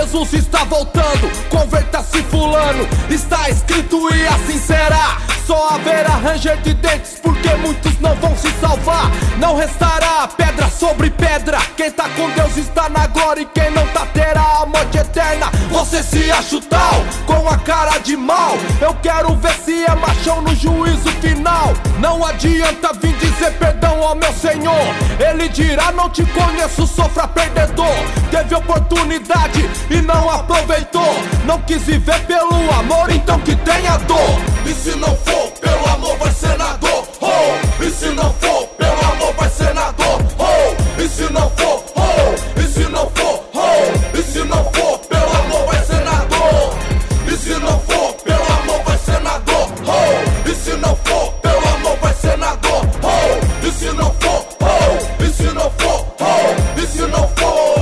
Jesus está voltando, converta-se fulano. Está escrito e assim será. Só haverá ranger de dentes, porque muitos não vão se salvar. Não restará pedra sobre pedra. Quem tá com Deus está na glória, e quem não tá terá a morte eterna. Você se acha o tal, com a cara de mal. Eu quero ver se é machão no juízo final. Não adianta vir dizer perdão ao meu Senhor. Ele dirá: não te conheço, sofra perdedor. Teve oportunidade e não aproveitou. Não quis viver pelo amor, então que tenha dor. E se não for pelo amor, vai ser na dor. Oh! E se não for pelo amor, vai ser na dor. Oh! E se não for, oh! E se não for, oh! E se não for pelo amor, vai ser na dor. E se não for pelo amor, vai ser na dor. Oh! E se não for pelo amor, vai ser na dor. Oh! E se não for, oh! E se não for, oh! E se não for.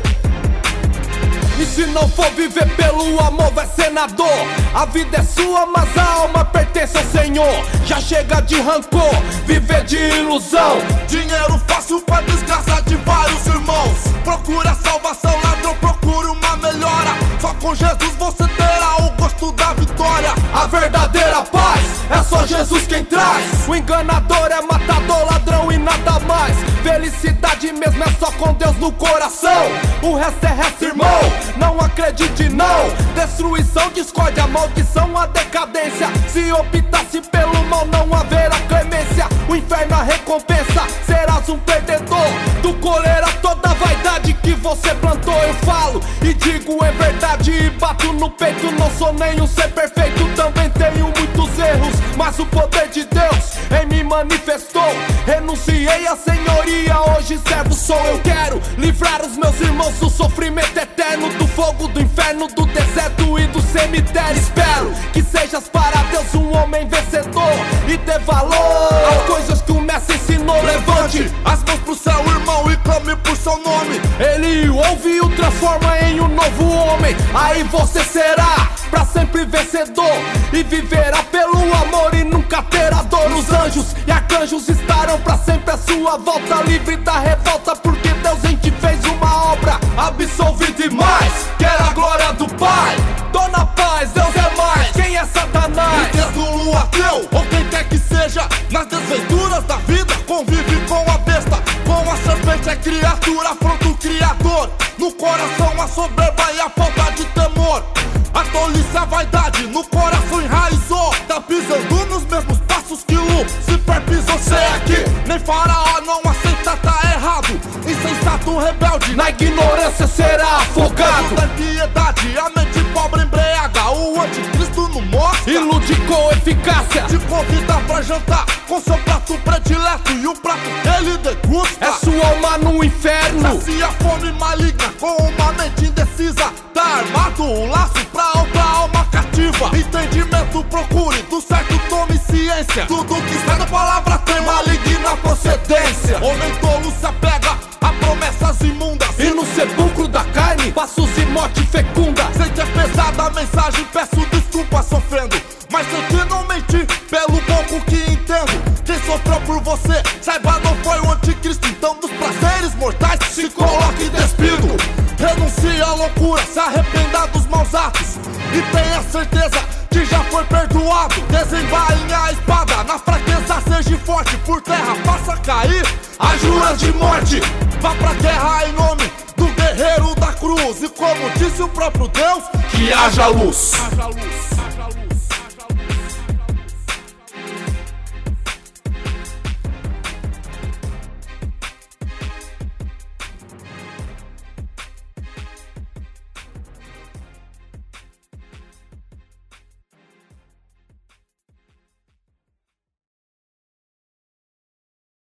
E se não for viver pelo amor, vai ser na dor. A vida é sua, mas a alma pertence ao Senhor. Já chega de rancor, viver de ilusão. Dinheiro fácil pra desgraça de vários irmãos. Procura salvação, ladrão, procure uma melhora. Só com Jesus você terá o gosto da vitória. A verdadeira paz é só Jesus quem traz. O enganador é matador, ladrão e nada mais. Felicidade mesmo é só com Deus no coração. O resto é resto, irmão, não acredite não. Destruição, discórdia, maldição, a decadência. Se optasse pelo mal, não haverá clemência. O inferno a recompensa, serás um perdedor. Tu colherás toda a vaidade que você plantou. Eu falo e digo é verdade e bato no peito. Não sou nenhum ser perfeito, também tenho muitos erros, mas o poder de Deus em mim manifestou. Renunciei à senhoria, hoje servo sou. Eu quero livrar os meus irmãos do sofrimento eterno, do fogo do inferno, do deserto e do cemitério. Espero que sejas para Deus um homem vencedor e dê valor às coisas que o mestre ensinou. Levante as mãos pro céu, irmão, e clame por seu nome. Ele o ouve e o transforma em um novo homem. Aí você será pra sempre vencedor e viverá pelo amor e nunca terá dor. Os anjos e arcanjos estarão pra sempre à sua volta, livre da revolta, porque Deus em ti fez uma obra. Absolvido e mais, quer a glória do Pai. Dona Paz, Deus é mais, quem é Satanás? Incrédulo, ateu, ou quem quer que seja, nas desventuras da vida convive com a besta. Com a serpente é criatura, afronta o Criador. No coração a soberba e a falta de temor. A tolice, a vaidade no coração enraizou. Tá pisando nos mesmos passos que Lucifer pisou. Cê aqui, nem faraó não aceita, tá errado. Insensato, rebelde, na ignorância será afogado. Da impiedade, a mente pobre embriaga. O anticristo não mostra, ilude com eficácia. te convida pra jantar com seu prato predileto e o prato que ele degusta. É sua alma no inferno. Sacia fome maligna com uma mente indecisa. Tá armado um laço pra outra alma cativa. Entendimento procure, do certo tome ciência. Tudo que sai da palavra tem maligna procedência. Homem tolo se apega a promessas imundas, e no sepulcro da carne, passos e morte fecunda. Sei que é pesada a mensagem, peço desculpa sofrendo, mas sei que não menti, pelo pouco que entendo. Quem sofreu por você, saiba, não foi o anticristo. Então dos prazeres mortais, se coloque despido. Renuncie à loucura, se arrependa dos maus atos e tenha certeza que já foi perdoado. Desembainhe a espada, na fraqueza seja forte. Por terra faça cair as juras de morte. Vá pra guerra em nome do guerreiro da cruz, e como disse o próprio Deus, que haja luz. Haja luz.